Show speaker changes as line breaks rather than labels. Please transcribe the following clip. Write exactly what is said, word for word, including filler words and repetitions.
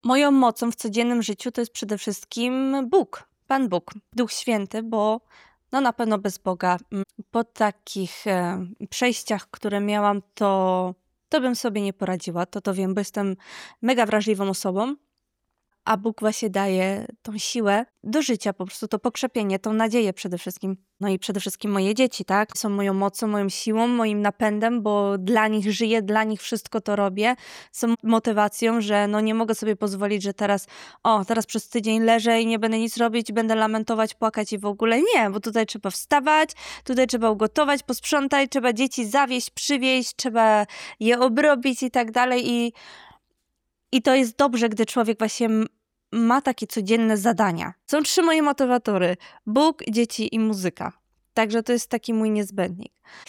Moją mocą w codziennym życiu to jest przede wszystkim Bóg, Pan Bóg, Duch Święty, bo no na pewno bez Boga mm, po takich e, przejściach, które miałam, to, to bym sobie nie poradziła, to to wiem, bo jestem mega wrażliwą osobą, a Bóg właśnie daje tą siłę do życia, po prostu to pokrzepienie, tą nadzieję przede wszystkim. No i przede wszystkim moje dzieci, tak? Są moją mocą, moją siłą, moim napędem, bo dla nich żyję, dla nich wszystko to robię. Są motywacją, że no nie mogę sobie pozwolić, że teraz o, teraz przez tydzień leżę i nie będę nic robić, będę lamentować, płakać i w ogóle nie, bo tutaj trzeba wstawać, tutaj trzeba ugotować, posprzątać, trzeba dzieci zawieźć, przywieźć, trzeba je obrobić i tak dalej i i to jest dobrze, gdy człowiek właśnie m- ma takie codzienne zadania. Są trzy moje motywatory. Bóg, dzieci i muzyka. Także to jest taki mój niezbędnik.